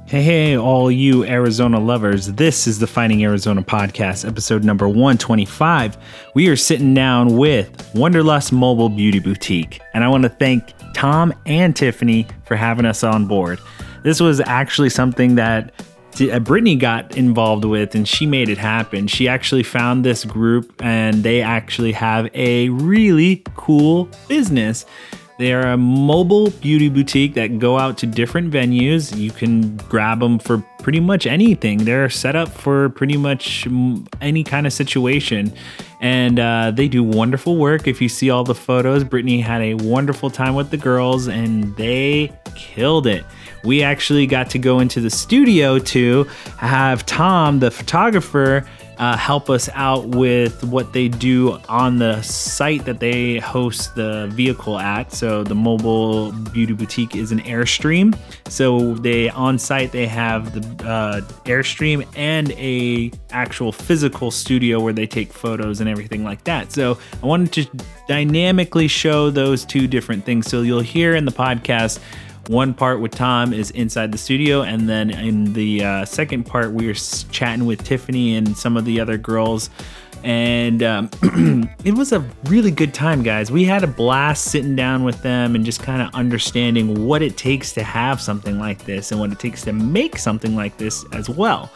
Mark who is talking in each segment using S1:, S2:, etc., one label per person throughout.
S1: Hey, all you Arizona lovers. This is the Finding Arizona podcast, episode number 125. We are sitting down with Wanderlust Mobile Beauty Boutique, and I want to thank Tom and Tiffany for having us on board. This was actually something that Brittany got involved with, and she made it happen. She actually found this group, and they actually have a really cool business. They are a mobile beauty boutique that go out to different venues. You can grab them for pretty much anything. They're set up for pretty much any kind of situation. And they do wonderful work. If you see all the photos, Brittany had a wonderful time with the girls and they killed it. We actually got to go into the studio to have Tom, the photographer, help us out with what they do on the site that they host the vehicle at. So the mobile beauty boutique is an Airstream. So they on site they have the Airstream and a actual physical studio where they take photos and everything like that. So I wanted to dynamically show those two different things. So you'll hear in the podcast, one part with Tom is inside the studio, and then in the second part, we were chatting with Tiffany and some of the other girls, and it was a really good time, guys. We had a blast sitting down with them and just kind of understanding what it takes to have something like this and what it takes to make something like this as well.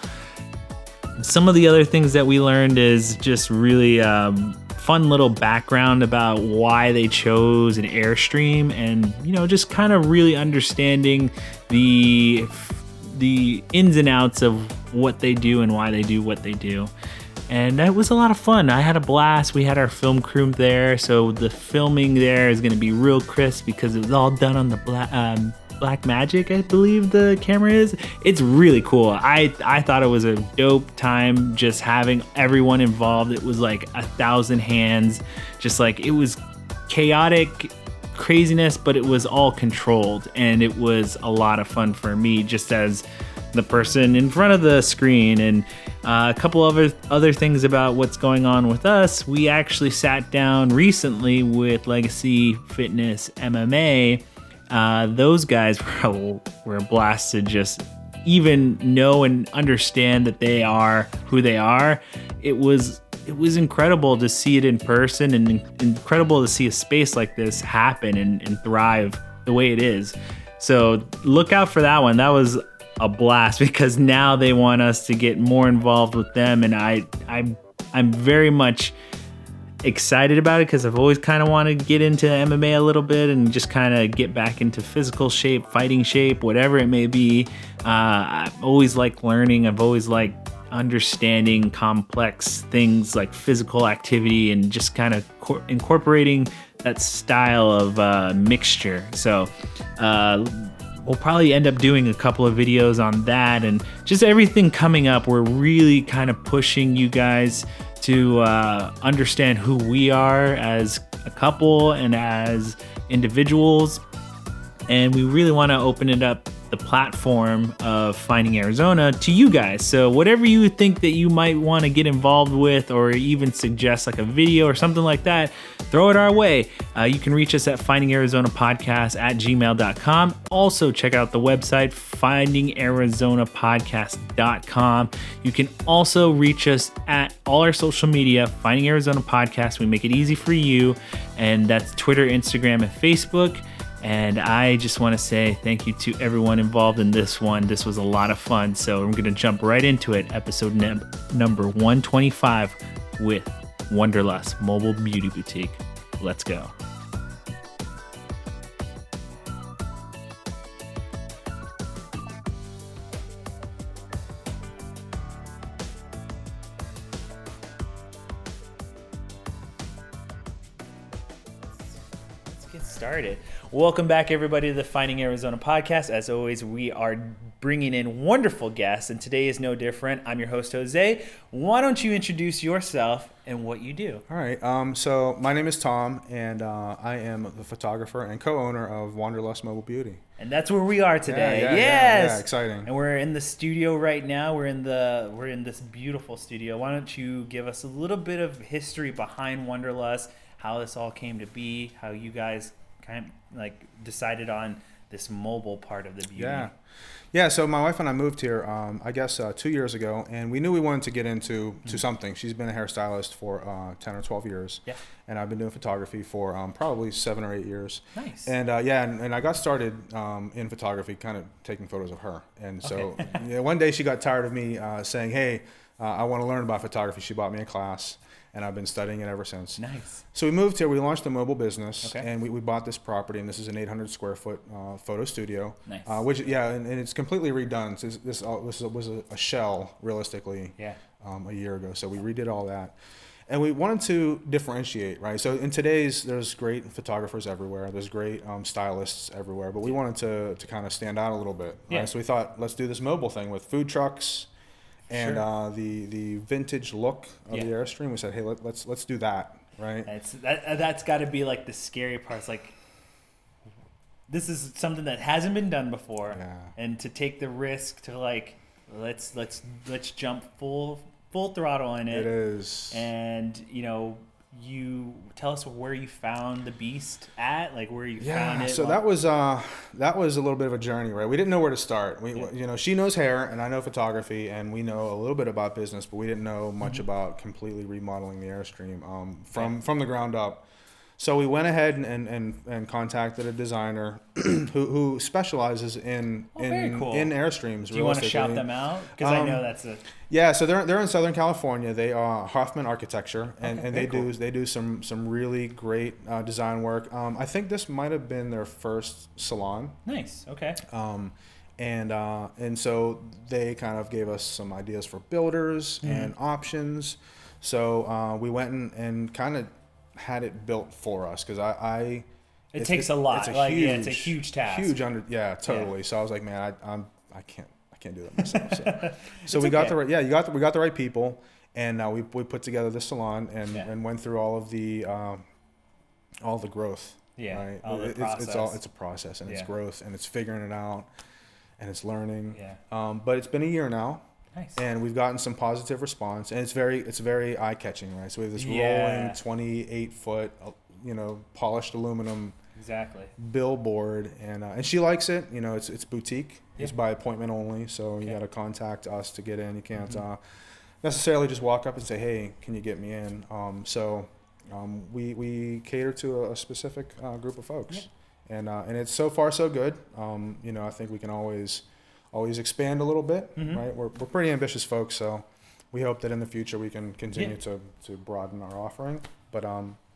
S1: Some of the other things that we learned is just really fun little background about why they chose an Airstream, and just kind of really understanding the ins and outs of what they do and why they do what they do. And that was a lot of fun. I had a blast. We had our film crew there, so the filming there is going to be real crisp because it was all done on the Blackmagic, I believe the camera is. It's really cool. I thought it was a dope time just having everyone involved. It was like 1,000 hands, just like it was chaotic craziness, but it was all controlled, and it was a lot of fun for me just as the person in front of the screen. And a couple other things about what's going on with us. We actually sat down recently with Legacy Fitness MMA. Those guys were a blast to just even know and understand that they are who they are. It was incredible to see it in person, and incredible to see a space like this happen and thrive the way it is. So look out for that one. That was a blast because now they want us to get more involved with them, and I'm very much excited about it because I've always kind of wanted to get into MMA a little bit and just kind of get back into physical shape, fighting shape, whatever it may be. I've always liked learning. I've always liked understanding complex things like physical activity and just kind of incorporating that style of mixture. So we'll probably end up doing a couple of videos on that and just everything coming up. We're really kind of pushing you guys to understand who we are as a couple and as individuals. And we really want to open it up, the platform of Finding Arizona, to you guys. So whatever you think that you might want to get involved with, or even suggest like a video or something like that, throw it our way. You can reach us at findingarizonapodcast@gmail.com. Also check out the website, findingarizonapodcast.com. You can also reach us at all our social media, Finding Arizona Podcast. We make it easy for you, and that's Twitter, Instagram, and Facebook. And I just want to say thank you to everyone involved in this one. This was a lot of fun. So I'm going to jump right into it. Episode number 125 with Wanderlust Mobile Beauty Boutique. Let's go. Let's get started. Welcome back, everybody, to the Finding Arizona podcast. As always, we are bringing in wonderful guests, and today is no different. I'm your host, Jose. Why don't you introduce yourself and what you do?
S2: All right. So my name is Tom, and I am the photographer and co-owner of Wanderlust Mobile Beauty.
S1: And that's where we are today.
S2: Yeah, exciting.
S1: And we're in the studio right now. We're in this beautiful studio. Why don't you give us a little bit of history behind Wanderlust, how this all came to be, how you guys kind of like decided on this mobile part of the beauty.
S2: Yeah, so my wife and I moved here, I guess 2 years ago, and we knew we wanted to get into something. She's been a hairstylist for 10 or 12 years, and I've been doing photography for probably 7 or 8 years.
S1: Nice.
S2: And and I got started in photography, kind of taking photos of her. And so one day she got tired of me saying, hey, I want to learn about photography. She bought me a class, and I've been studying it ever since.
S1: Nice.
S2: So we moved here. We launched a mobile business, and we bought this property, and this is an 800 square foot photo studio.
S1: Nice.
S2: And it's completely redone. So this was a shell, realistically, a year ago. So we redid all that. And we wanted to differentiate, right? So in there's great photographers everywhere. There's great stylists everywhere. But we wanted to kind of stand out a little bit. Right? Yeah. So we thought, let's do this mobile thing with food trucks and the vintage look of the Airstream. We said, hey, let's do that, right?
S1: That's got to be like the scary part. It's like, this is something that hasn't been done before, and to take the risk to like, let's jump full throttle in it.
S2: It is.
S1: And you tell us where you found the beast at, like where you found it.
S2: So that was a little bit of a journey, right? We didn't know where to start. She knows hair and I know photography, and we know a little bit about business, but we didn't know much about completely remodeling the Airstream from the ground up. So we went ahead and contacted a designer who specializes in Airstreams.
S1: Do you want to shout them out? Because I know that's a...
S2: Yeah, so they're in Southern California. They are Hoffman Architecture, and they do some really great design work. I think this might have been their first salon.
S1: Nice. Okay.
S2: And so they kind of gave us some ideas for builders and options. So we went and kind of had it built for us, because
S1: it takes a lot. It's a huge task.
S2: Totally. Yeah. So I was like, man, I can't do that myself. So we got we got the right people, and we put together the salon and went through all the growth.
S1: Yeah.
S2: Right.
S1: All the process.
S2: It's a process, and it's growth, and it's figuring it out, and it's learning.
S1: Yeah.
S2: But it's been a year now.
S1: Nice.
S2: And we've gotten some positive response, and it's very eye catching, right? So we have this rolling 28-foot, polished aluminum billboard, and she likes it. It's boutique. It's by appointment only, so you got to contact us to get in. You can't necessarily just walk up and say, "Hey, can you get me in?" We cater to a specific group of folks, and it's so far so good. I think we can always expand a little bit, right? We're pretty ambitious folks, so we hope that in the future we can continue to broaden our offering. But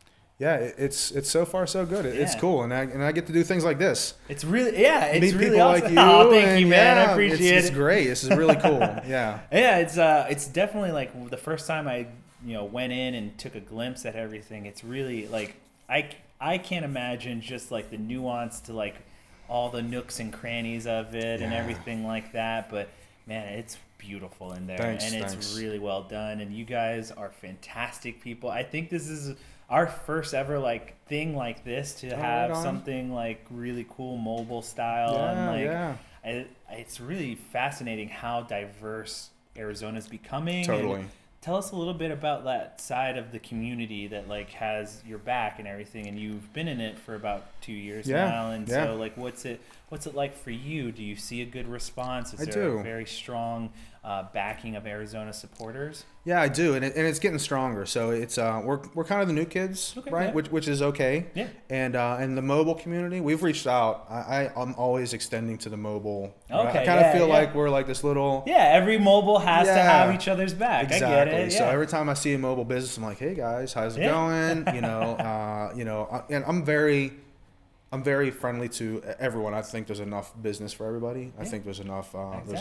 S2: it's so far so good. It's cool, and I get to do things like this.
S1: It's really it's
S2: meet
S1: really
S2: people
S1: awesome.
S2: like you.
S1: Oh, thank you, man. I appreciate it.
S2: It's great. This is really cool. Yeah.
S1: Yeah, it's definitely like the first time I went in and took a glimpse at everything. It's really like I can't imagine just like the nuance to like all the nooks and crannies of it and everything like that. But man, it's beautiful in there. It's really well done. And you guys are fantastic people. I think this is our first ever like thing like this to have something like really cool mobile style. It's really fascinating how diverse Arizona's becoming.
S2: Totally.
S1: And tell us a little bit about that side of the community that like has your back and everything, and you've been in it for about 2 years now. And so like, what's it like for you? Do you see a good response? Is there a very strong backing of Arizona supporters? Yeah,
S2: I do, and it's getting stronger. So it's we're kind of the new kids, right? Yeah. Which is okay. Yeah. And the mobile community, we've reached out. I'm always extending to the mobile.
S1: Okay.
S2: I kind of feel like we're like this little.
S1: Yeah, every mobile has to have each other's back.
S2: Exactly.
S1: I get it.
S2: So every time I see a mobile business, I'm like, hey guys, how's it going? And I'm very friendly to everyone. I think there's enough business for everybody. I think there's enough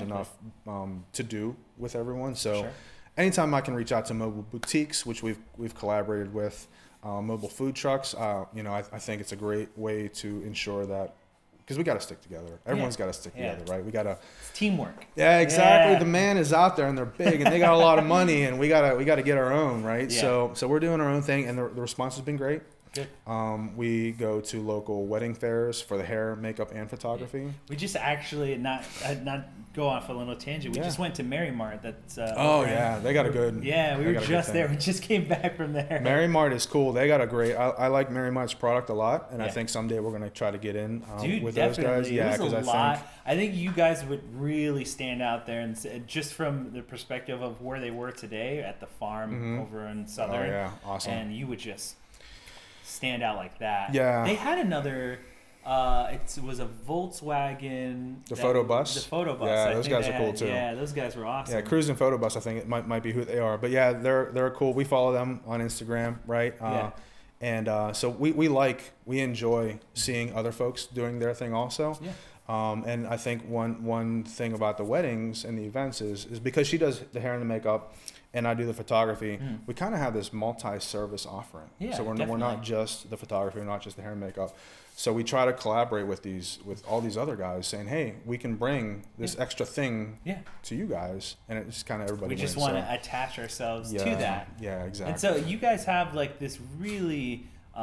S2: to do with everyone. So anytime I can reach out to mobile boutiques, which we've collaborated with, mobile food trucks, I think it's a great way to ensure that, because we got to stick together. Everyone's got to stick together, right?
S1: It's teamwork.
S2: Yeah, exactly. Yeah. The man is out there and they're big and they got a lot of money, and we gotta get our own, right? Yeah. So we're doing our own thing, and the response has been great.
S1: Good.
S2: We go to local wedding fairs for the hair, makeup, and photography.
S1: We just actually not go off a little tangent. We just went to Mary Mart. That's
S2: They got a good.
S1: Yeah, we were just there. We just came back from there.
S2: Mary Mart is cool. They got a great. I like Mary Mart's product a lot, and I think someday we're gonna try to get in with those guys. Yeah, because
S1: I think you guys would really stand out there, and just from the perspective of where they were today at the farm over in Southern.
S2: Oh yeah, awesome.
S1: And you would just stand out like that.
S2: Yeah.
S1: They had another. It was a Volkswagen.
S2: The photo bus.
S1: The photo bus.
S2: Yeah, those guys are cool too.
S1: Yeah, those guys were awesome.
S2: Yeah, Cruise and Photo Bus. I think it might be who they are. But yeah, they're cool. We follow them on Instagram, right? And so we enjoy seeing other folks doing their thing also.
S1: Yeah.
S2: And I think one thing about the weddings and the events is because she does the hair and the makeup, and I do the photography. We kind of have this multi-service offering.
S1: Yeah,
S2: so we're not just the photography, we're not just the hair and makeup. So we try to collaborate with all these other guys, saying, "Hey, we can bring this extra thing to you guys," and it's kind of everybody.
S1: We just want to attach ourselves to that.
S2: Yeah, exactly.
S1: And so you guys have like this really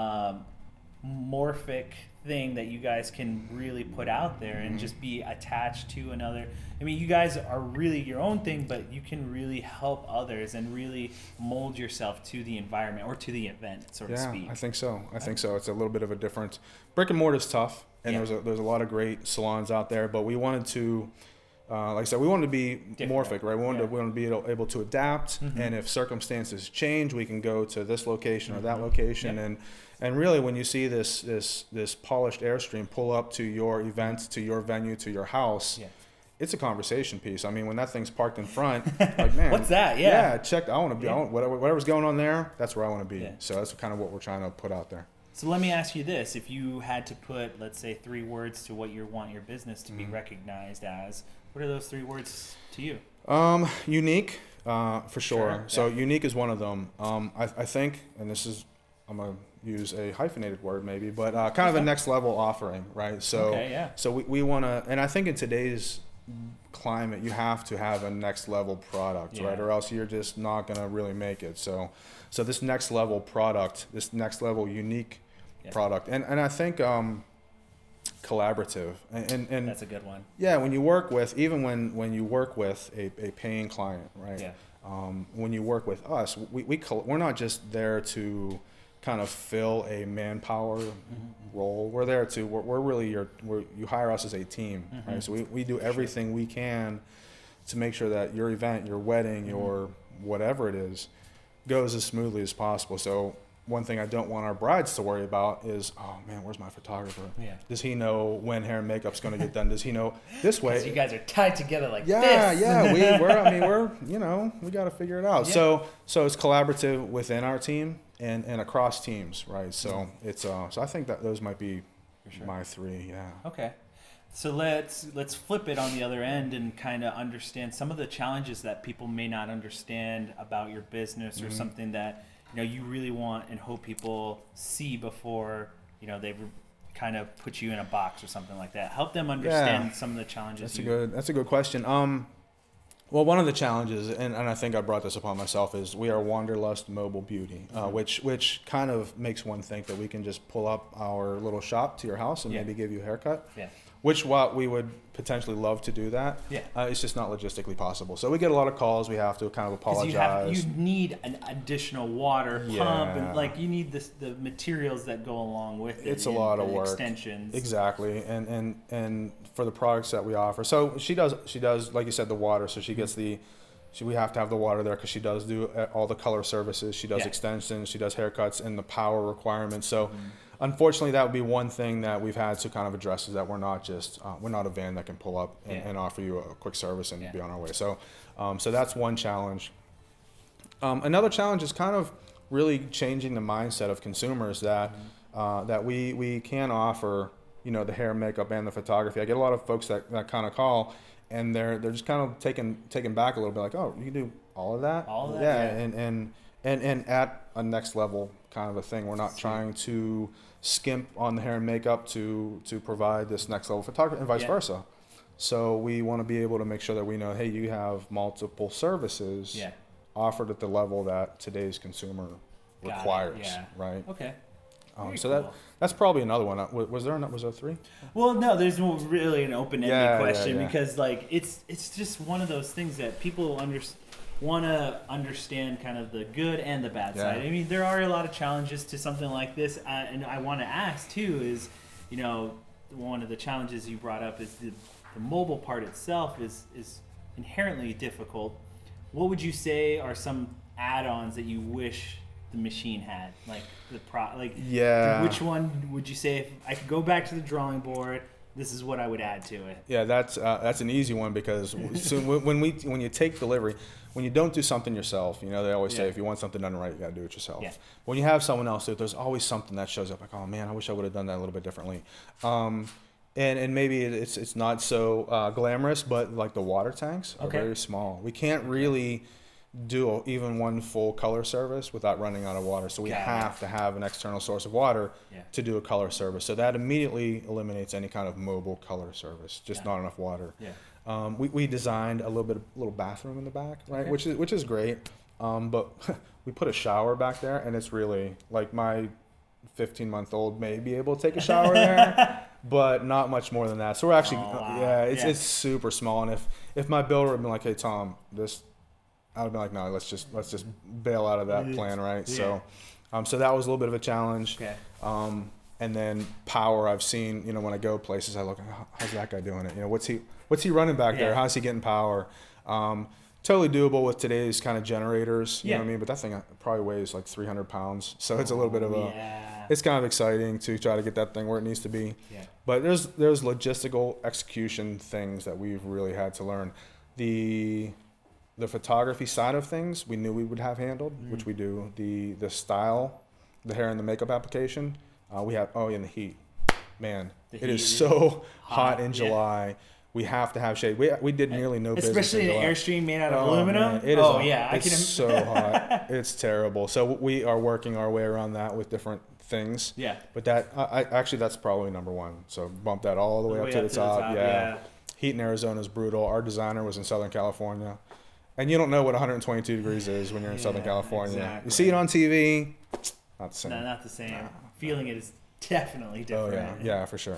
S1: morphic thing that you guys can really put out there and just be attached to another. I mean, you guys are really your own thing, but you can really help others and really mold yourself to the environment or to the event, so to speak.
S2: Yeah, I think so. It's a little bit of a different. Brick and mortar is tough, and there's a lot of great salons out there, but we wanted to. Like I said, we wanted to be morphic, right? We wanted to be able to adapt, and if circumstances change, we can go to this location or that location, and really, when you see this polished Airstream pull up to your event, to your venue, to your house, it's a conversation piece. I mean, when that thing's parked in front, like, man,
S1: what's that?
S2: Yeah, check. I want to be. Whatever's going on there, that's where I want to be. Yeah. So that's kind of what we're trying to put out there.
S1: So let me ask you this: if you had to put, let's say, 3 words to what you want your business to be recognized as, what are those 3 words to you?
S2: Unique, for sure. So unique is one of them. I think, and this is, I'm gonna use a hyphenated word maybe, but kind of a next level offering, right? So so we want to, and I think in today's climate, you have to have a next level product, right? Or else you're just not gonna really make it. So this next level product, this next level unique product, and I think collaborative, and
S1: that's a good one.
S2: Yeah, when you work with, even when you work with a paying client, right? Yeah. When you work with us, we're not just there to kind of fill a manpower role. We're there to, we're really you hire us as a team, right? So we do everything we can to make sure that your event, your wedding, your whatever it is, goes as smoothly as possible. So one thing I don't want our brides to worry about is, oh man, where's my photographer? Yeah. Does he know when hair and makeup's going to get done? Does he know this way?
S1: You guys are tied together like this.
S2: Yeah. We got to figure it out. Yeah. So it's collaborative within our team and across teams, right? So it's so I think that those might be my 3. Yeah.
S1: Okay. So let's flip it on the other end and kind of understand some of the challenges that people may not understand about your business or something that you really want and hope people see before they kind of put you in a box or something like that. Help them understand some of the challenges.
S2: That's a good question. Well, one of the challenges, and I think I brought this upon myself, is we are Wanderlust Mobile Beauty, which kind of makes one think that we can just pull up our little shop to your house and maybe give you a haircut. Yeah. Which we would potentially love to do that. Yeah. It's just not logistically possible. So we get a lot of calls. We have to kind of apologize.
S1: You need an additional water pump, and you need the materials that go along with it.
S2: It's a lot of work.
S1: Extensions.
S2: Exactly, and for the products that we offer. So she does like you said, the water. So she gets we have to have the water there because she does do all the color services. She does extensions. She does haircuts and the power requirements. So. Unfortunately, that would be one thing that we've had to kind of address, is that we're not just we're not a van that can pull up and offer you a quick service and be on our way. So so that's one challenge. Another challenge is kind of really changing the mindset of consumers that that we can offer the hair, makeup, and the photography. I get a lot of folks that kind of call, and they're just kind of taken back a little bit, like, oh, you can do all of that?
S1: All of that?
S2: Yeah. And at a next level kind of a thing. We're not trying to skimp on the hair and makeup to provide this next level photography, and vice versa. So we want to be able to make sure that we know, hey, you have multiple services offered at the level that today's consumer requires, right?
S1: Okay.
S2: So
S1: cool.
S2: that's probably another one. Was there 3?
S1: Well, no, there's no really an open-ended question
S2: yeah.
S1: because like it's just one of those things that people want to understand kind of the good and the bad side. I mean, there are a lot of challenges to something like this, and I want to ask too is, you know, one of the challenges you brought up is the mobile part itself is inherently difficult. What would you say are some add-ons that you wish the machine had, like which one would you say if I could go back to the drawing board, this is what I would add to it?
S2: Yeah, that's an easy one because when you take delivery, when you don't do something yourself, you know, they always say if you want something done right, you got to do it yourself. Yeah. When you have someone else do it, there's always something that shows up like, oh man, I wish I would have done that a little bit differently. And maybe it's not so glamorous, but like the water tanks are very small. We can't really do even one full color service without running out of water. So we have to have an external source of water to do a color service. So that immediately eliminates any kind of mobile color service, just not enough water. Yeah. We designed a little bathroom in the back, right? Which is great. But we put a shower back there, and it's really like my 15-month-old may be able to take a shower there, but not much more than that. So we're actually, it's super small. And if my builder had been like, hey Tom, I would be like, no, let's just bail out of that plan, right? Yeah. So that was a little bit of a challenge. Okay. And then power, I've seen, you know, when I go places, I look, how's that guy doing it? You know, what's he running back there? How's he getting power? Totally doable with today's kind of generators, you know what I mean? But that thing probably weighs like 300 pounds. So it's a little bit of it's kind of exciting to try to get that thing where it needs to be. Yeah. But there's logistical execution things that we've really had to learn. The photography side of things, we knew we would have handled, which we do. The style, the hair and the makeup application, we have, and the heat. Man, it is so hot in July. Yeah. We have to have shade. We did nearly no business.
S1: Especially an Airstream made out of aluminum.
S2: Man, it's so hot. It's terrible. So we are working our way around that with different things. Yeah. But that's probably number one. So bump that all the way up to the top. Yeah. Heat in Arizona is brutal. Our designer was in Southern California. And you don't know what 122 degrees is when you're in Southern California. Exactly. You see it on TV, not the same.
S1: No, not the same. No. Feeling it is definitely different.
S2: Oh yeah, for sure.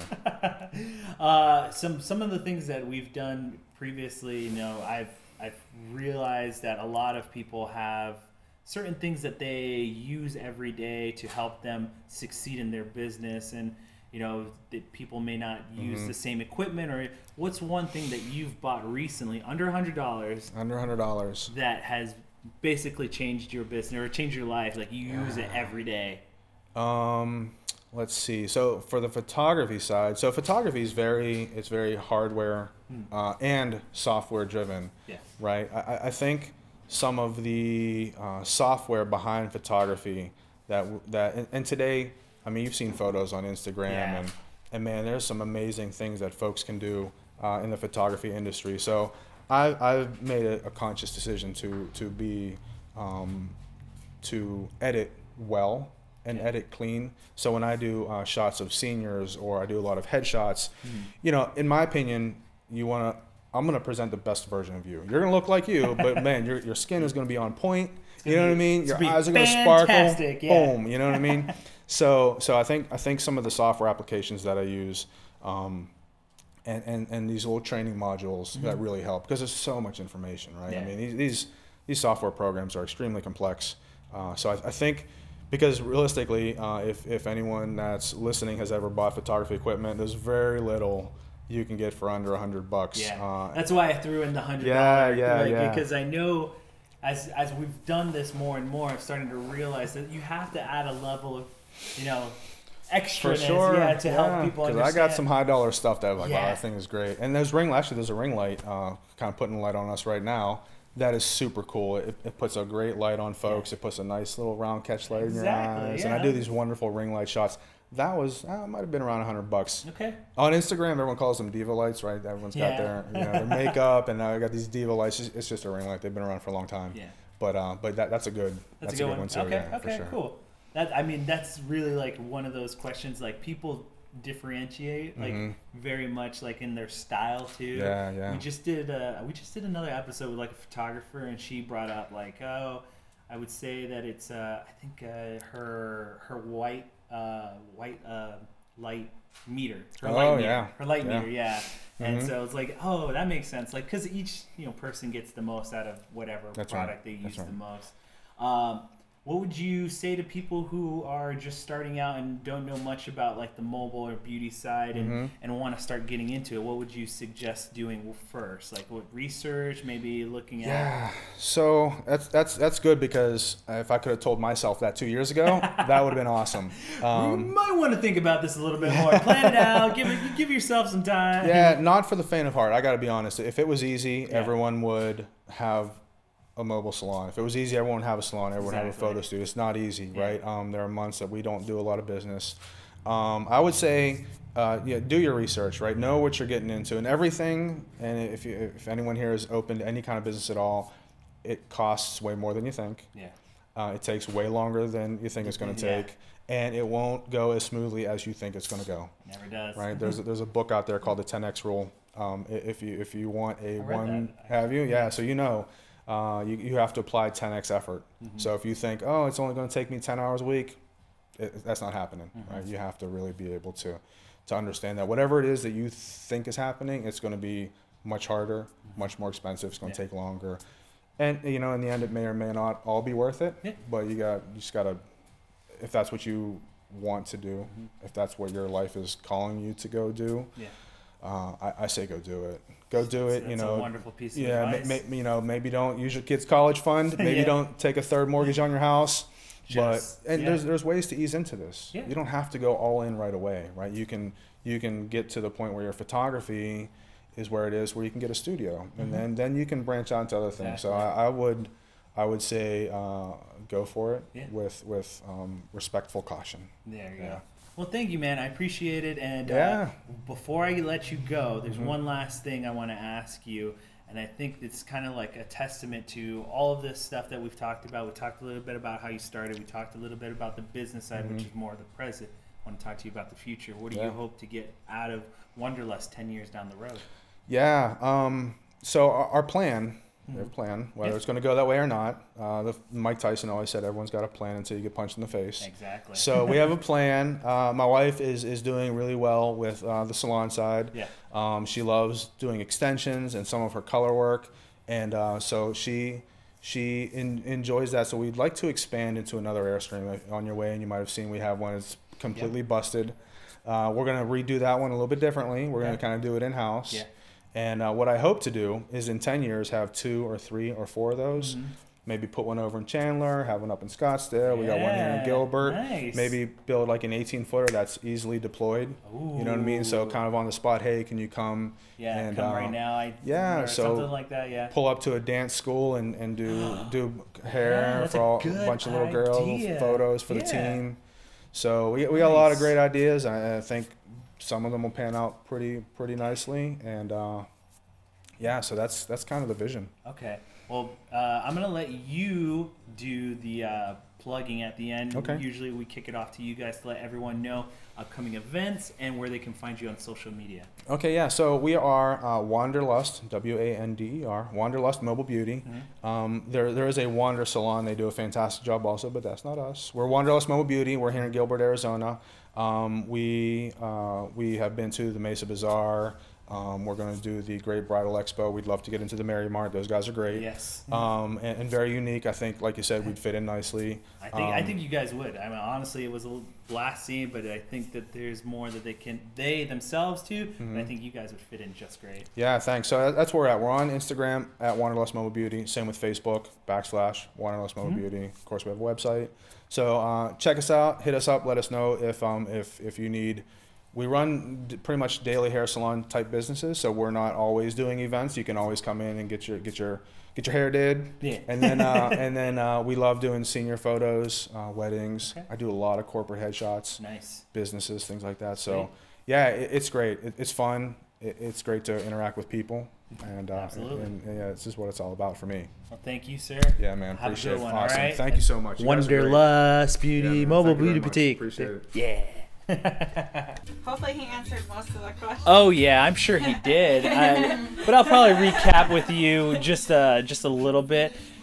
S1: Some of the things that we've done previously, you know, I've realized that a lot of people have certain things that they use every day to help them succeed in their business, and you know, that people may not use the same equipment. Or what's one thing that you've bought recently under $100?
S2: Under $100
S1: that has basically changed your business or changed your life. Like you use it every day.
S2: Let's see. So for the photography side, photography is very hardware and software driven. Yeah. Right. I think some of the software behind photography and today, I mean, you've seen photos on Instagram and man, there's some amazing things that folks can do in the photography industry. So I've made a conscious decision to edit well and edit clean. So when I do shots of seniors or I do a lot of headshots, you know, in my opinion, I'm gonna present the best version of you. You're gonna look like you, but man, your skin is gonna be on point. You know what I mean? Your eyes are gonna sparkle. Boom. You know what I mean? So I think some of the software applications that I use, and these little training modules that really help because there's so much information, right? Yeah. I mean, these software programs are extremely complex. So I think because realistically, if anyone that's listening has ever bought photography equipment, there's very little you can get for under $100.
S1: Yeah, that's why I threw in the $100. Because I know. As we've done this more and more, I'm starting to realize that you have to add a level of, you know, extraness to help people understand.
S2: I got some high dollar stuff that I'm like, wow, that thing is great. And there's a ring light kind of putting a light on us right now. That is super cool. It puts a great light on folks. It puts a nice little round catch light in your eyes. And I do these wonderful ring light shots. That was might have been around $100. Okay. On Instagram, everyone calls them diva lights, right? Everyone's got their makeup, and now I got these diva lights. It's just a ring light. They've been around for a long time. Yeah. But that's a good one too.
S1: Okay. For sure. Cool. That's really like one of those questions like people differentiate like very much like in their style too. Yeah. We just did another episode with like a photographer, and she brought up like, I would say that it's I think her white white light meter. Her
S2: Oh,
S1: light meter.
S2: yeah.
S1: Her light
S2: Yeah.
S1: meter, yeah. And so it's like, oh, that makes sense. Like, because each person gets the most out of whatever
S2: That's
S1: product
S2: right.
S1: they use
S2: That's right.
S1: the most. What would you say to people who are just starting out and don't know much about like the mobile or beauty side and want to start getting into it? What would you suggest doing first? Like what research, maybe looking at?
S2: Yeah, so that's good because if I could have told myself that 2 years ago, that would have been awesome.
S1: You might want to think about this a little bit more. Plan it out. Give yourself some time.
S2: Yeah, not for the faint of heart. I got to be honest. If it was easy, everyone would have a mobile salon. If it was easy, everyone would have a salon. Everyone would have a photo studio. It's not easy, right? There are months that we don't do a lot of business. I would say, do your research, right? Know what you're getting into and everything. And if anyone here is open to any kind of business at all, it costs way more than you think.
S1: Yeah.
S2: It takes way longer than you think it's going to take, and it won't go as smoothly as you think it's going to go.
S1: Never does.
S2: Right? There's a book out there called the 10x Rule. If you want a one,
S1: that.
S2: have you? Yeah. So you have to apply 10x effort. So if you think, oh, it's only going to take me 10 hours a week, that's not happening. Right? You have to really be able to understand that whatever it is that you think is happening, it's going to be much harder, much more expensive. It's going to take longer. And in the end, it may or may not all be worth it. Yeah. But you just gotta, if that's what you want to do, if that's what your life is calling you to go do, I say go do it. Go do it.
S1: That's a wonderful piece of advice.
S2: Maybe don't use your kid's college fund. Maybe don't take a third mortgage on your house. There's ways to ease into this. Yeah. You don't have to go all in right away, right? You can get to the point where your photography is where it is, where you can get a studio, and then you can branch out into other things. Exactly. So I would say go for it with respectful caution.
S1: There you go. Well, thank you, man. I appreciate it. And before I let you go, there's one last thing I want to ask you, and I think it's kind of like a testament to all of this stuff that we've talked about. We talked a little bit about how you started. We talked a little bit about the business side, which is more the present. I want to talk to you about the future. What do you hope to get out of Wanderlust 10 years down the road?
S2: Yeah. So our plan, whether it's going to go that way or not, Mike Tyson always said everyone's got a plan until you get punched in the face.
S1: Exactly.
S2: So we have a plan. My wife is doing really well with the salon side. Yeah. She loves doing extensions and some of her color work. And so she enjoys that. So we'd like to expand into another Airstream. On your way, and you might have seen we have one that's completely busted. We're going to redo that one a little bit differently. We're going to kind of do it in-house. Yeah. And what I hope to do is in 10 years have 2 or 3 or 4 of those. Maybe put one over in Chandler, have one up in Scottsdale. We got one here in Gilbert. Nice. Maybe build like an 18-footer that's easily deployed. Ooh. You know what I mean? So kind of on the spot, hey, can you come?
S1: Yeah, and, come right now.
S2: So
S1: something like that, yeah.
S2: Pull up to a dance school and do hair for a bunch of little girls, photos for the team. So we got a lot of great ideas. I think some of them will pan out pretty nicely, and so that's kind of the vision.
S1: Okay. Well, I'm gonna let you do the plugging at the end. Okay. Usually we kick it off to you guys to let everyone know upcoming events and where they can find you on social media.
S2: Okay, yeah. So we are Wanderlust, WANDER, Wanderlust Mobile Beauty. There is a Wander Salon. They do a fantastic job also, but that's not us. We're Wanderlust Mobile Beauty. We're here in Gilbert, Arizona. We have been to the Mesa Bazaar. We're going to do the Great Bridal Expo. We'd love to get into the Mary Mart. Those guys are great. Yes. And very unique. I think, like you said, we'd fit in nicely.
S1: I think you guys would. I mean, honestly, it was a little blast scene, but I think that there's more that they themselves too. And I think you guys would fit in just great.
S2: Yeah, thanks. So that's where we're at. We're on Instagram at Wanderlust Mobile Beauty. Same with Facebook, / Wanderlust Mobile Beauty. Of course, we have a website. So check us out. Hit us up. Let us know if you need. We run pretty much daily hair salon type businesses, so we're not always doing events. You can always come in and get your hair did. Yeah. And then we love doing senior photos, weddings. Okay. I do a lot of corporate headshots. Nice. Businesses, things like that. So it's great. It's fun. It's great to interact with people. And absolutely. And this is what it's all about for me.
S1: Well, thank you, sir.
S2: Yeah, man. Appreciate it. Awesome. Right? Thank you so much.
S1: Wanderlust Beauty Mobile Beauty Boutique.
S2: Appreciate it.
S1: Yeah.
S3: Hopefully he answered most of the questions.
S1: Oh yeah, I'm sure he did. But I'll probably recap with you just a little bit.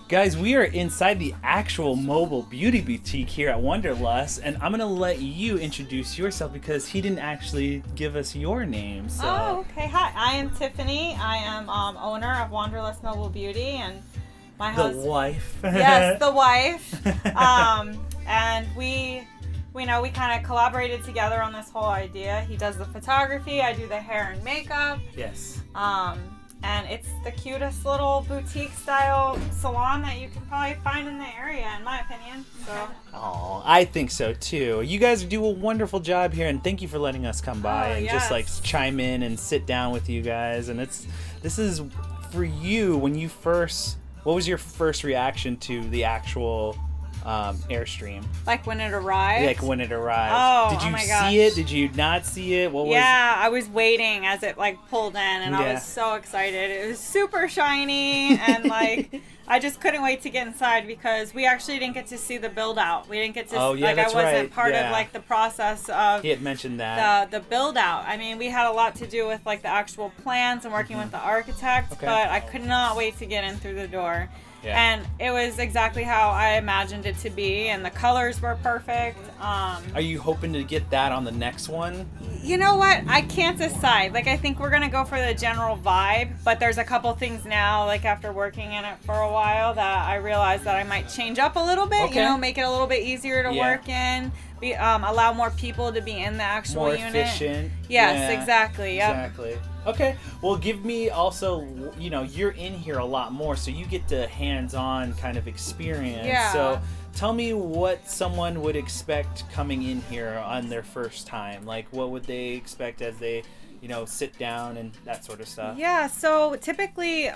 S1: Guys, we are inside the actual mobile beauty boutique here at Wonderlust, and I'm gonna let you introduce yourself because he didn't actually give us your name. So.
S3: Oh, okay. Hi, I am Tiffany. I am owner of Wanderlust Mobile Beauty, and my husband.
S1: The wife.
S3: Yes, the wife. And we kind of collaborated together on this whole idea. He does the photography, I do the hair and makeup.
S1: Yes.
S3: And it's the cutest little boutique style salon that you can probably find in the area, in my opinion. So.
S1: Oh, I think so too. You guys do a wonderful job here, and thank you for letting us come by and just like chime in and sit down with you guys. And this is for you. When you first, what was your first reaction to the actual Airstream?
S3: Like when it arrived?
S1: Like when it arrived.
S3: Oh,
S1: Did you
S3: my gosh.
S1: see it? Did you not see it? What was
S3: I was waiting as it like pulled in, and I was so excited. It was super shiny, and like I just couldn't wait to get inside because we actually didn't get to see the build out. We didn't get to I wasn't part of like the process of
S1: he had mentioned that
S3: the build out. I mean, we had a lot to do with like the actual plans and working with the architect, but I could not wait to get in through the door. Yeah. And it was exactly how I imagined it to be, and the colors were perfect.
S1: Are you hoping to get that on the next one?
S3: You know what? I can't decide. Like, I think we're going to go for the general vibe, but there's a couple things now, like after working in it for a while, that I realized that I might change up a little bit, make it a little bit easier to work in. Allow more people to be in the actual unit.
S1: More efficient.
S3: Yes, exactly. Yep.
S1: Exactly. Okay. Well, give me also, you're in here a lot more, so you get the hands-on kind of experience.
S3: Yeah.
S1: So tell me what someone would expect coming in here on their first time. Like, what would they expect as they, sit down and that sort of stuff?
S3: Yeah. So typically,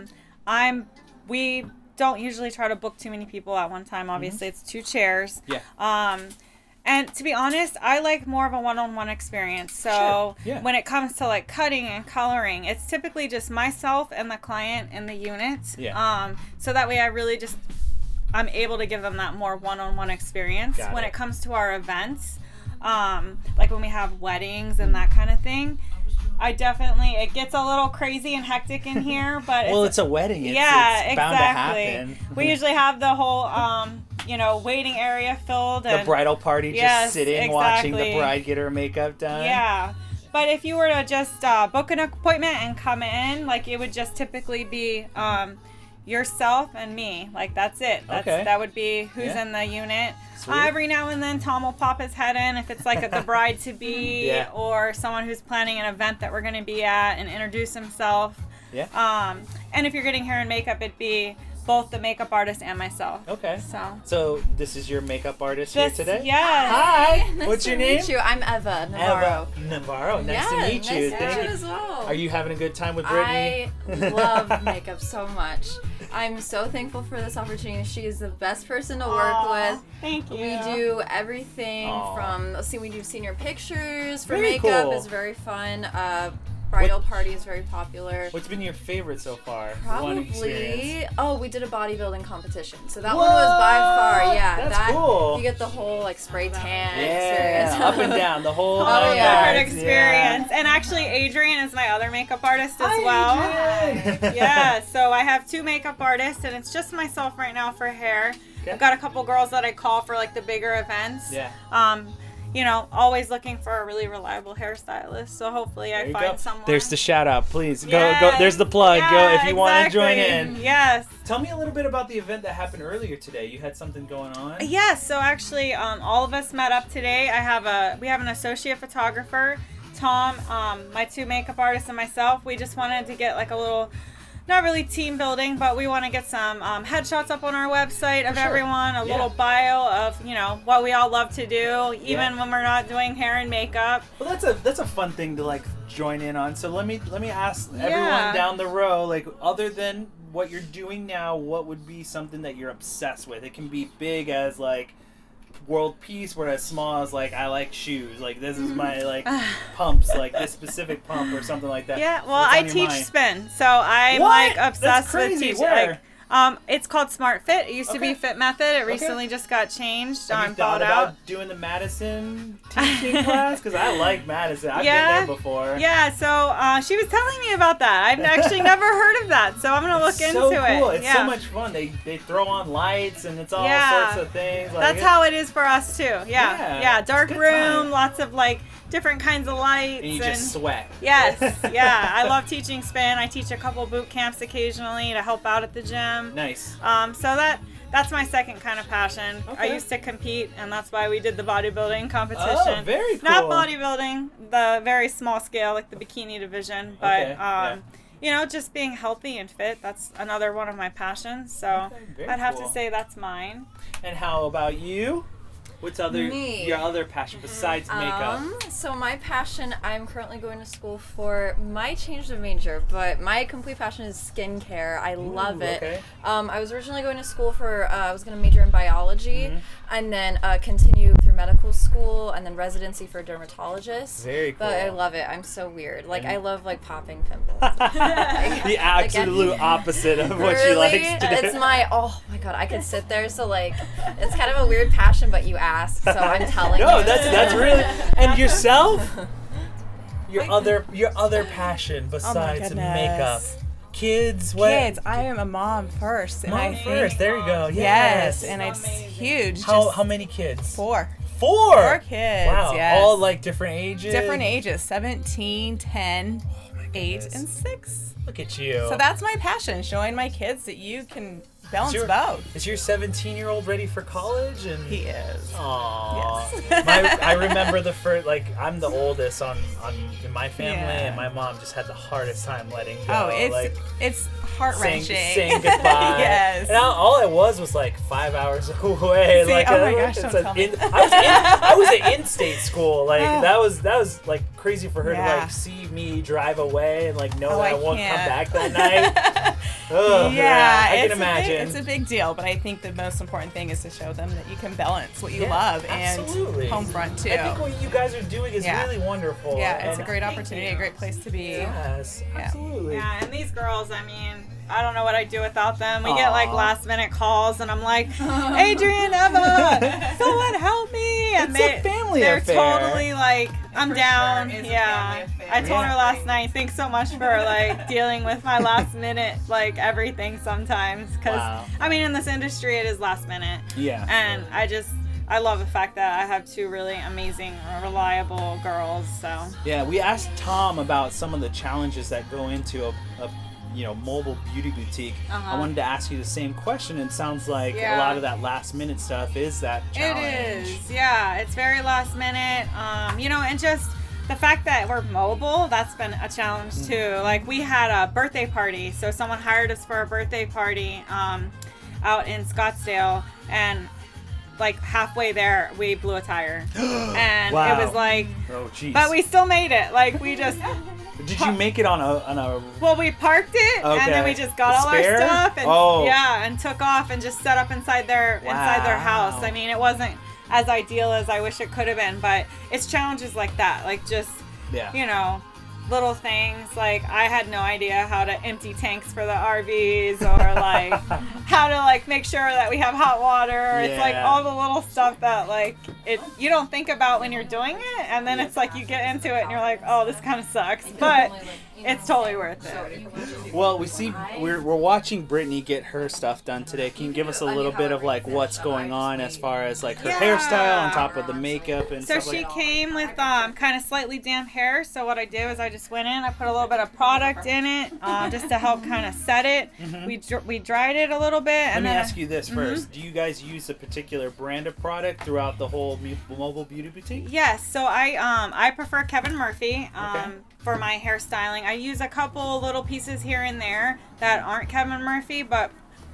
S3: we don't usually try to book too many people at one time. Obviously, it's 2 chairs.
S1: Yeah.
S3: And to be honest, I like more of a one-on-one experience. So when it comes to like cutting and coloring, it's typically just myself and the client in the unit.
S1: Yeah.
S3: So that way I'm able to give them that more one-on-one experience. When it comes to our events, like when we have weddings and that kind of thing, it gets a little crazy and hectic in here, but
S1: it's a wedding. It's
S3: exactly.
S1: bound to happen.
S3: We usually have the whole, waiting area filled. And
S1: the bridal party just sitting, watching the bride get her makeup done.
S3: Yeah. But if you were to just book an appointment and come in, like it would just typically be yourself and me. Like that's it. That would be who's in the unit. Every now and then Tom will pop his head in if it's like the bride-to-be or someone who's planning an event that we're going to be at and introduce himself.
S1: Yeah.
S3: And if you're getting hair and makeup, it'd be both the makeup artist and myself.
S1: Okay. So this is your makeup artist here today?
S3: Yes.
S1: Hi.
S4: Nice
S1: What's your
S4: to
S1: name?
S4: Meet you. I'm Eva Navarro.
S1: Eva Navarro. Nice to meet you.
S4: Nice to meet you as well.
S1: Are you having a good time with Brittany?
S4: I love makeup so much. I'm so thankful for this opportunity. She is the best person to work with.
S3: Thank you.
S4: We do everything from, we do senior pictures for
S1: very
S4: makeup.
S1: Cool.
S4: It's very fun. Bridal party is very popular.
S1: What's been your favorite so far?
S4: Probably, we did a bodybuilding competition. So that one was by far,
S1: that's cool.
S4: You get the whole spray tan
S1: experience.
S4: experience.
S1: Up and down, the whole
S3: different experience. And actually Adrian is my other makeup artist as well.
S1: Adrian.
S3: So I have 2 makeup artists, and it's just myself right now for hair.
S1: Okay.
S3: I've got a couple girls that I call for like the bigger events.
S1: Yeah.
S3: Always looking for a really reliable hairstylist. So hopefully I find someone.
S1: There's the shout out, please. Go. There's the plug. Go if you want to join in.
S3: Yes.
S1: Tell me a little bit about the event that happened earlier today. You had something going on?
S3: Yes. So actually, all of us met up today. We have an associate photographer, Tom, my 2 makeup artists, and myself. We just wanted to get like a little, not really team building, but we want to get some headshots up on our website of everyone, a little bio of what we all love to do, even when we're not doing hair and makeup.
S1: Well, that's a fun thing to like join in on. So let me ask everyone down the row, like, other than what you're doing now, what would be something that you're obsessed with? It can be big as like world peace, where as small as like I like shoes, like this is my like pumps, like this specific pump or something like that.
S3: Yeah, well, I teach spin, so I'm like obsessed with teaching. It's called Smart Fit. It used to be
S1: Okay.
S3: Fit Method. It recently just got changed.
S1: Have you thought about doing the Madison teaching class? Because I like Madison. I've been there before.
S3: Yeah, so she was telling me about that. I've actually never heard of that, so I'm going to look into
S1: so cool.
S3: it.
S1: It's
S3: yeah.
S1: so much fun. They throw on lights and it's all
S3: Yeah.
S1: sorts of things. Like,
S3: That's how it is for us, too. Yeah.
S1: Yeah,
S3: Yeah,
S1: it's
S3: dark
S1: a good
S3: room,
S1: time.
S3: lots of, like, different kinds of lights.
S1: and you just sweat.
S3: Yes, yeah. I love teaching spin. I teach a couple boot camps occasionally to help out at the gym.
S1: Nice.
S3: So that's my second kind of passion. I
S1: Okay.
S3: used to compete, and that's why we did the bodybuilding competition.
S1: Oh, very cool.
S3: Not bodybuilding, the very small scale, like the bikini division, but
S1: Okay, yeah.
S3: you know, just being healthy and fit. That's another one of my passions. So
S1: Okay, very
S3: I'd have
S1: cool.
S3: to say that's mine.
S1: And how about you? What's
S4: Me.
S1: your other passion besides makeup?
S4: So my passion, I'm currently going to school for, might change the major, but my complete passion is skincare. I love it.
S1: okay.
S4: I was originally going to school for, I was going to major in biology
S1: Mm-hmm.
S4: and then continue through medical school and then residency for a dermatologist.
S1: Very cool.
S4: But I love it. I'm so weird. Like,
S1: And-
S4: I love, like, popping pimples.
S1: The absolute opposite of what she
S4: Really?
S1: likes to do.
S4: It's oh my god, I could sit there. So, like, it's kind of a weird passion, but you asked, so I'm telling
S1: No,
S4: you.
S1: that's really. And yourself? Your other passion besides
S5: goodness.
S1: makeup. Kids, what?
S5: Kids. I am a mom first. And
S1: Mom
S5: I
S1: first.
S5: think,
S1: There you go.
S5: yes,
S1: Yes.
S5: and it's
S3: Amazing.
S5: huge.
S1: How
S5: Just
S1: how many kids?
S5: 4.
S1: 4.
S5: 4 kids.
S1: Wow.
S5: Yes.
S1: All like different ages.
S5: different ages. 17, 10,
S1: my
S5: 8,
S1: goodness.
S5: and 6.
S1: Look at you.
S5: So that's my passion, showing my kids that you can balance
S1: Is your-
S5: both.
S1: Is your 17-year-old ready for college? And
S5: He is.
S1: Aww.
S5: Yes.
S1: I remember the first, like, I'm the oldest in my family,
S5: Yeah.
S1: and my mom just had the hardest time letting go.
S5: Oh,
S1: like,
S5: it's heart-wrenching.
S1: saying goodbye.
S5: Yes.
S1: And all it was like 5 hours away.
S5: See,
S1: like,
S5: oh my gosh,
S1: it's
S5: don't tell me.
S1: I was at in-state school. Like
S5: Oh.
S1: that was like crazy for her to
S5: Yeah.
S1: like see me drive away and like know
S5: Oh,
S1: that I
S5: I
S1: won't
S5: can't.
S1: come back that night. Oh, I can
S5: it's
S1: imagine.
S5: it's a big deal, but I think the most important thing is to show them that you can balance what you
S1: Yeah,
S5: love
S1: absolutely.
S5: and home front too.
S1: I think what you guys are doing is
S5: Yeah.
S1: really wonderful.
S5: Yeah, it's a
S1: and
S5: great opportunity, a great place to be.
S1: Yes,
S5: Yeah.
S1: absolutely.
S3: Yeah, and these girls, I mean, I don't know what I'd do without them. We get like
S1: Aw.
S3: last minute calls, and I'm like, Adrian, Emma, someone help me! And
S1: It's a family
S3: they're
S1: affair.
S3: totally like, I'm
S5: For
S3: down.
S5: sure, it's a
S3: Yeah,
S5: family affair.
S3: I told her
S1: Yeah.
S3: last night. Thanks so much for like dealing with my last minute like everything sometimes, because
S1: Wow.
S3: I mean, in this industry, it is last minute,
S1: Yeah.
S3: and I love the fact that I have 2 really amazing, reliable girls. So.
S1: Yeah, we asked Tom about some of the challenges that go into a mobile beauty boutique.
S3: Uh-huh.
S1: I wanted to ask you the same question, and it sounds like a
S3: Yeah.
S1: lot of that last minute stuff is that challenge.
S3: It is, yeah. It's very last minute. And just the fact that we're mobile, that's been a challenge too. Like we had a birthday party, so someone hired us for a birthday party out in Scottsdale, and like halfway there, we blew a tire, and
S1: Wow.
S3: it was like,
S1: Oh, jeez.
S3: but we still made it. Like we just.
S1: Did you make it on a?
S3: Well, we parked it,
S1: Okay.
S3: and then we just got
S1: A
S3: all our
S1: spare?
S3: stuff, and
S1: Oh.
S3: and took off and just set up inside their house.
S1: Wow.
S3: I mean, it wasn't as ideal as I wish it could have been, but it's challenges like that, like just
S1: Yeah.
S3: little things. Like I had no idea how to empty tanks for the RVs, or like how to like make sure that we have hot water. It's like
S1: Yeah.
S3: all the little stuff that like you don't think about when you're doing it, and then it's like you get into it and you're like, oh, this kind of sucks, but it's totally worth it.
S1: Well, we're watching Brittany get her stuff done today. Can you give us a little bit of like what's going on as far as like her
S3: Yeah.
S1: hairstyle on top of the makeup and
S3: So
S1: stuff
S3: she
S1: like that?
S3: came with kind of slightly damp hair. So what I did was I just went in, I put a little bit of product in it, just to help kind of set it. We dried it a little bit.
S1: Let
S3: and
S1: me
S3: then
S1: ask you this first. Do you guys use a particular brand of product throughout the whole mobile beauty boutique?
S3: Yes, so I prefer Kevin Murphy
S1: Okay.
S3: for my hairstyling. I use a couple little pieces here and there that aren't Kevin Murphy, but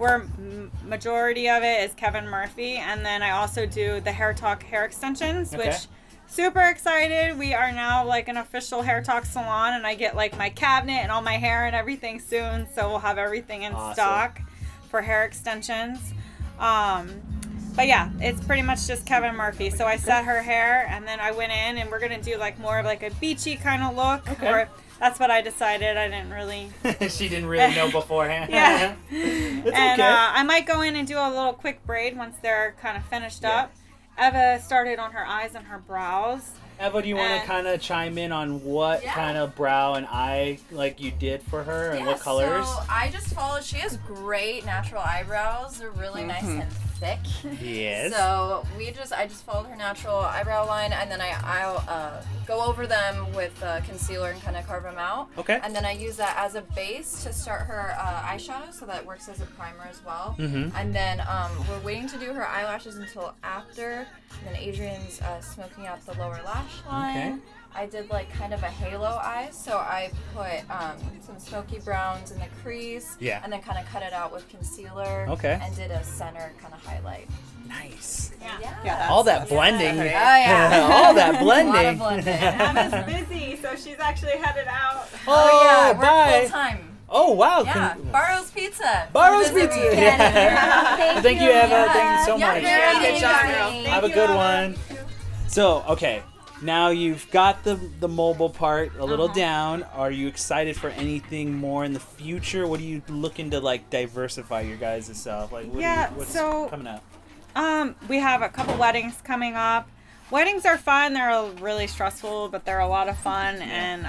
S3: majority of it is Kevin Murphy. And then I also do the Hair Talk hair extensions,
S1: Okay.
S3: which super excited. We are now like an official Hair Talk salon, and I get like my cabinet and all my hair and everything soon. So we'll have everything in
S1: Awesome.
S3: stock for hair extensions. But yeah, it's pretty much just Kevin Murphy. So I set her hair, and then I went in, and we're gonna do like more of like a beachy kind of look.
S1: Okay.
S3: Or that's what I decided. I didn't really.
S1: She didn't really know beforehand.
S3: Yeah.
S1: It's
S3: And
S1: okay.
S3: I might go in and do a little quick braid once they're kind of finished up. Eva started on her eyes and her brows.
S1: Eva, do you want to
S3: and-
S1: kind of chime in on what
S4: Yeah.
S1: kind of brow and eye like you did for her and what colors?
S4: So I just followed. She has great natural eyebrows. They're really nice and thick.
S1: Yes.
S4: So I just followed her natural eyebrow line, and then I'll go over them with concealer and kind of carve them out.
S1: Okay.
S4: And then I use that as a base to start her eyeshadow, so that works as a primer as well.
S1: Mm-hmm.
S4: And then we're waiting to do her eyelashes until after. And then Adrian's smoking out the lower lash line.
S1: Okay.
S4: I did like kind of a halo eye, so I put some smoky browns in the crease,
S1: Yeah.
S4: and then kind of cut it out with concealer,
S1: Okay.
S4: and did a center kind of highlight.
S1: Nice.
S3: Yeah.
S1: All that blending.
S4: Oh yeah,
S1: All that
S4: a lot of
S1: blending.
S4: blending.
S3: Emma's busy, so she's actually headed out.
S4: Oh yeah, we're
S1: bye.
S4: full time.
S1: Oh, wow.
S4: Yeah, Barrow's Pizza.
S1: Barrow's
S4: Visit
S1: Pizza.
S4: me.
S1: Yeah. Thank you, Eva.
S4: Yeah.
S1: Thank you so
S4: Yeah,
S1: much.
S4: very
S5: Good job,
S4: good.
S5: girl.
S3: Thank
S1: Have a
S3: you,
S1: good
S3: Eva.
S1: one. So, okay. Now you've got the mobile part a little down. Are you excited for anything more in the future? What are you looking to like diversify your guys' self? Like what
S3: Yeah,
S1: what's
S3: so-
S1: coming up?
S3: We have a couple weddings coming up. Weddings are fun. They're really stressful, but they're a lot of fun. And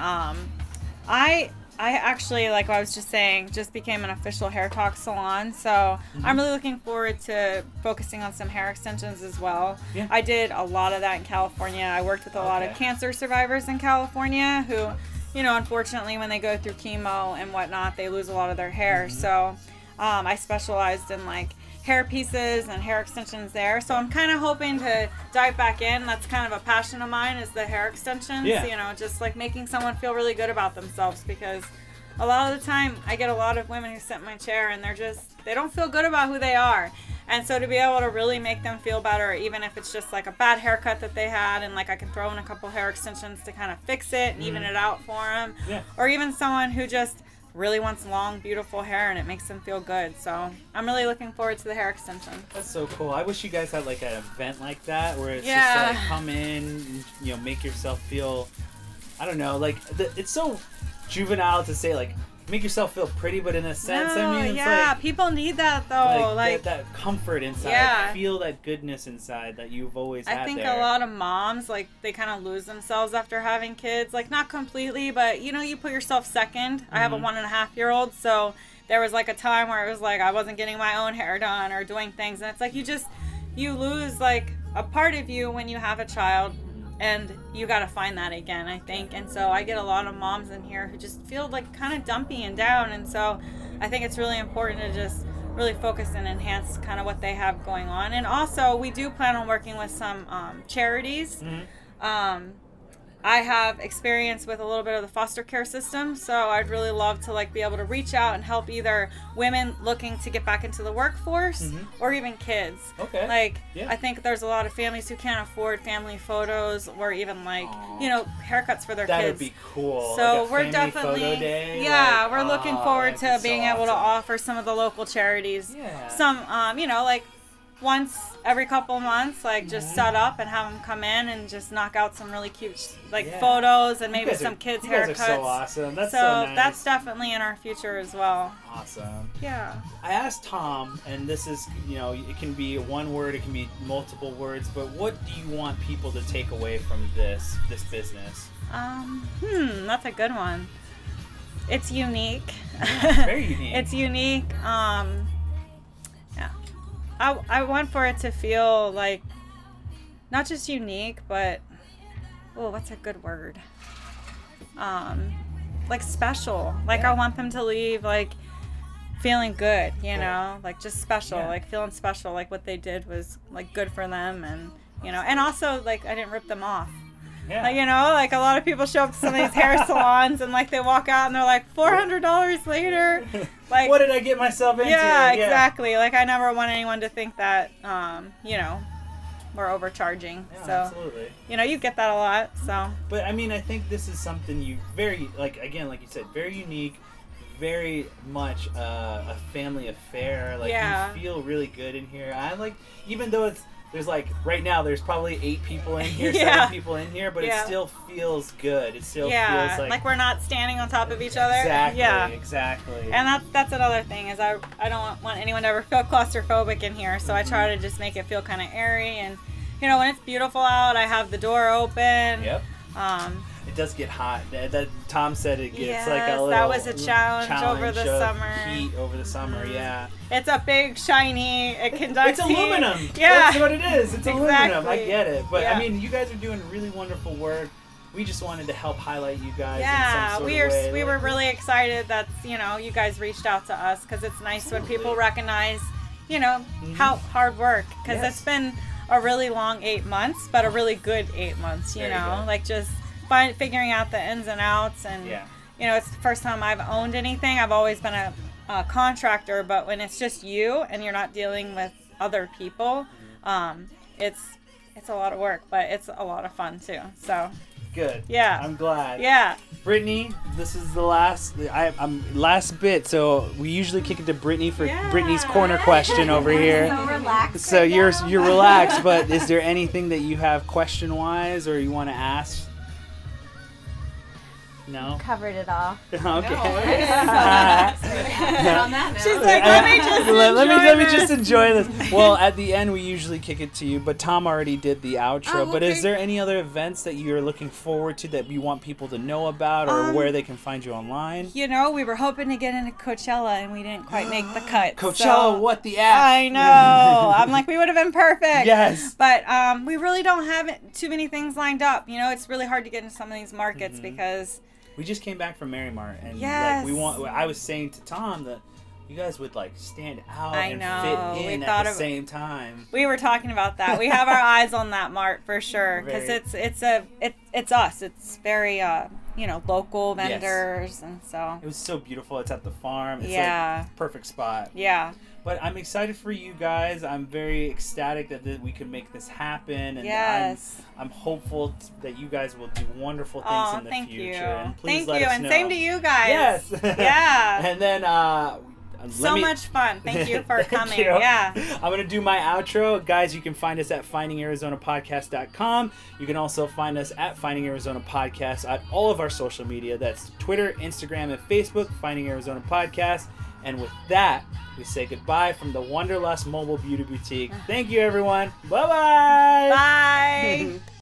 S3: I actually, like I was just saying, just became an official hair talk salon. So I'm really looking forward to focusing on some hair extensions as well.
S1: Yeah.
S3: I did a lot of that in California. I worked with a lot of
S1: Okay.
S3: cancer survivors in California who, you know, unfortunately when they go through chemo and whatnot, they lose a lot of their hair. So I specialized in like hair pieces and hair extensions there. So I'm kind of hoping to dive back in. That's kind of a passion of mine, is the hair extensions.
S1: Yeah.
S3: You know, just like making someone feel really good about themselves, because a lot of the time I get a lot of women who sit in my chair and they don't feel good about who they are. And so to be able to really make them feel better, even if it's just like a bad haircut that they had, and like I can throw in a couple hair extensions to kind of fix it and even it out for them.
S1: Yeah.
S3: Or even someone who just really wants long, beautiful hair and it makes them feel good. So I'm really looking forward to the hair extension.
S1: That's so cool. I wish you guys had like an event like that where it's
S3: Yeah.
S1: just like come in, you know, make yourself feel, I don't know, like it's so juvenile to say like make yourself feel pretty, but in a sense, I mean, it's
S3: yeah,
S1: like,
S3: people need that though. Like
S1: that comfort inside.
S3: Yeah.
S1: Feel that goodness inside that you've always had
S3: I think
S1: there.
S3: a lot of moms, like, they kind of lose themselves after having kids. Like, not completely, but, you know, you put yourself second. I have a 1.5-year-old, so there was, like, a time where it was, like, I wasn't getting my own hair done or doing things. And it's like, you lose, like, a part of you when you have a child, and you got to find that again, I think. And so I get a lot of moms in here who just feel, like, kind of dumpy and down. And so I think it's really important to just really focus and enhance kind of what they have going on. And also, we do plan on working with some charities. I have experience with a little bit of the foster care system, so I'd really love to like be able to reach out and help either women looking to get back into the workforce or even kids.
S1: Okay.
S3: Like,
S1: Yeah.
S3: I think there's a lot of families who can't afford family photos or even like, you know, haircuts for their
S1: That
S3: kids.
S1: would be cool.
S3: So
S1: like a
S3: we're
S1: family
S3: definitely,
S1: photo day,
S3: yeah,
S1: like,
S3: we're looking
S1: oh,
S3: forward to
S1: that'd be
S3: being
S1: so
S3: able to
S1: awesome.
S3: offer some of the local charities.
S1: Yeah.
S3: Some, you know, like once every couple months, like just set up and have them come in and just knock out some really cute like
S1: Yeah.
S3: photos and
S1: You
S3: maybe
S1: guys
S3: some
S1: are,
S3: kids'
S1: you guys
S3: haircuts.
S1: are so awesome. That's
S3: So
S1: so nice.
S3: that's definitely in our future as well.
S1: awesome.
S3: Yeah.
S1: I asked Tom, and this is, you know, it can be one word, it can be multiple words, but what do you want people to take away from this business?
S3: That's a good one. It's unique.
S1: Very unique.
S3: It's unique. Yeah. I want for it to feel like not just unique, but what's a good word? Like special. Like I want them to leave like feeling good, you know, like just special,
S1: Yeah.
S3: like feeling special, like what they did was like good for them, and you know, and also like I didn't rip them off.
S1: Yeah.
S3: Like, you know, like a lot of people show up to some of these hair salons and like they walk out and they're like $400 later. Like,
S1: what did I get myself into?
S3: yeah, exactly. Like I never want anyone to think that, you know, we're overcharging.
S1: Yeah,
S3: So,
S1: absolutely.
S3: you know, you get that a lot. So,
S1: But I mean, I think this is something you very, like, again, like you said, very unique, very much a family affair. Like
S3: Yeah.
S1: you feel really good in here. I like, even though there's like right now there's probably 8 people in here,
S3: Yeah.
S1: 7 people in here, but
S3: Yeah.
S1: it still feels good. It still
S3: Yeah,
S1: feels
S3: like we're not standing on top of each other.
S1: exactly,
S3: Yeah.
S1: exactly.
S3: And that's another thing is I don't want anyone to ever feel claustrophobic in here, so I try to just make it feel kind of airy. And you know, when it's beautiful out, I have the door open.
S1: Yep. It does get hot. That Tom said it gets like a
S3: Yes,
S1: little
S3: that was a challenge over the
S1: of
S3: summer.
S1: Heat over the summer, yeah.
S3: It's a big shiny. It conducts
S1: It's
S3: heat.
S1: aluminum.
S3: Yeah.
S1: That's what it is. It's aluminum. I
S3: Exactly.
S1: get it. But
S3: Yeah.
S1: I mean, you guys are doing really wonderful work. We just wanted to help highlight you guys in
S3: Yeah,
S1: some sort
S3: we
S1: of
S3: are.
S1: way.
S3: We
S1: Like,
S3: were really excited that you guys reached out to us because it's nice when people
S1: Absolutely.
S3: recognize, how hard work because
S1: Yes.
S3: it's been a really long 8 months, but a really good 8 months.
S1: Very good.
S3: Like just figuring out the ins and outs, and
S1: Yeah.
S3: it's the first time I've owned anything. I've always been a contractor, but when it's just you and you're not dealing with other people, it's a lot of work, but it's a lot of fun too. So
S1: Good.
S3: Yeah.
S1: I'm glad.
S3: yeah.
S1: Brittany, this is the last last bit, so we usually kick it to Brittany for
S3: Yeah.
S1: Brittany's corner question over here.
S4: So relaxed.
S1: So
S4: right
S1: you're
S4: now.
S1: you're relaxed, but is there anything that you have question wise or you want to ask? No.
S4: Covered it all.
S1: Okay.
S4: On that note.
S3: She's like, let me just
S1: let me
S3: enjoy
S1: just
S3: this.
S1: enjoy this. Well, at the end we usually kick it to you, but Tom already did the outro.
S3: Oh,
S1: But is
S3: okay.
S1: there any other events that you're looking forward to that you want people to know about, or where they can find you online?
S3: We were hoping to get into Coachella and we didn't quite make the cut.
S1: Coachella,
S3: so-
S1: what the F?
S3: I know. I'm like, we would have been perfect.
S1: Yes.
S3: But we really don't have too many things lined up. It's really hard to get into some of these markets because
S1: We just came back from Marymart, and
S3: Yes.
S1: I was saying to Tom that you guys would like stand out
S3: I
S1: and
S3: know.
S1: fit
S3: We
S1: in
S3: thought
S1: at the
S3: of-
S1: same time.
S3: we were talking about that. We have our eyes on that mart for sure because
S1: Very-
S3: it's us. It's very local vendors and so
S1: It was so beautiful. It's at the farm. It's
S3: Yeah.
S1: like perfect spot.
S3: yeah.
S1: But I'm excited for you guys. I'm very ecstatic that we can make this happen, and
S3: Yes.
S1: I'm hopeful that you guys will do wonderful things
S3: Oh,
S1: in the
S3: thank
S1: future.
S3: you.
S1: And please
S3: Thank
S1: let
S3: you,
S1: us
S3: and
S1: know.
S3: same to you guys.
S1: Yes.
S3: Yeah.
S1: And then
S3: So much fun. Thank you for
S1: Thank
S3: coming.
S1: you.
S3: Yeah.
S1: I'm going to do my outro. Guys, you can find us at findingarizonapodcast.com. You can also find us at Finding Arizona Podcast at all of our social media. That's Twitter, Instagram, and Facebook, Finding Arizona Podcast. And with that, we say goodbye from the Wanderlust Mobile Beauty Boutique. Thank you, everyone. Bye-bye.
S3: Bye.